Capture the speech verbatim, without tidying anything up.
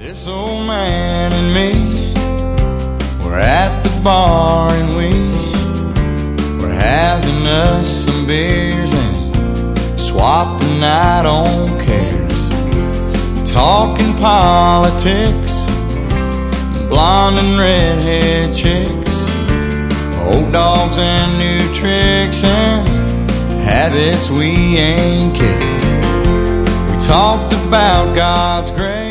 This old man and me, we're at the bar and we, we're having us some beers and swapping out on cares, talking politics, blonde and redhead chicks, old dogs and new tricks and habits we ain't kicked. We talked about God's grace